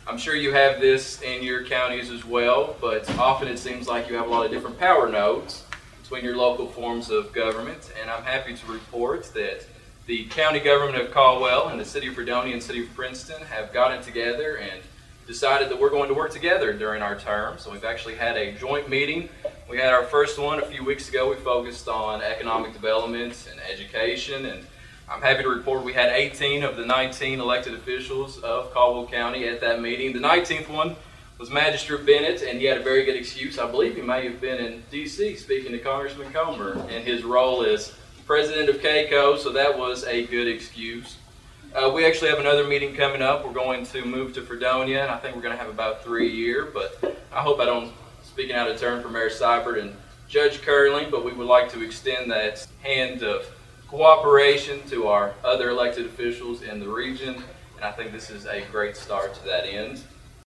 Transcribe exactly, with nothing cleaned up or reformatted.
I'm sure you have this in your counties as well, but often it seems like you have a lot of different power nodes between your local forms of government, and I'm happy to report that the county government of Caldwell and the city of Fredonia and city of Princeton have gotten together and decided that we're going to work together during our term. So we've actually had a joint meeting. We had our first one a few weeks ago. We focused on economic development and education, and I'm happy to report we had eighteen of the nineteen elected officials of Caldwell County at that meeting. The nineteenth one was Magistrate Bennett, and he had a very good excuse. I believe he may have been in D C speaking to Congressman Comer in his role as president of K C O, so that was a good excuse. Uh, we actually have another meeting coming up. We're going to move to Fredonia, and I think we're going to have about three a year, but I hope I don't speaking out of turn for Mayor Seibert and Judge Curling, but we would like to extend that hand of cooperation to our other elected officials in the region, and I think this is a great start to that end.